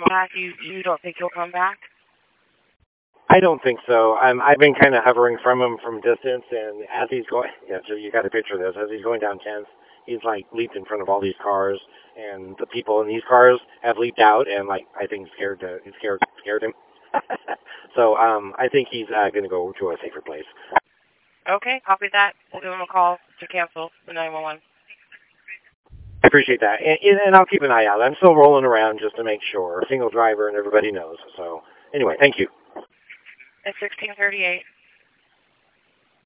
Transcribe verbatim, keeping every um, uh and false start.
back? You you don't think he'll come back? I don't think so. I'm, I've been kind of hovering from him from distance, and as he's going, yeah, so you got to picture this, as he's going down tenth, he's like leaped in front of all these cars, and the people in these cars have leaped out, and like I think scared to, it scared scared him. so um, I think he's uh, going to go to a safer place. Okay, copy that. We'll give him a call to cancel the nine one one. I appreciate that, and, and I'll keep an eye out. I'm still rolling around just to make sure. Single driver, and everybody knows. So anyway, thank you. It's sixteen thirty-eight.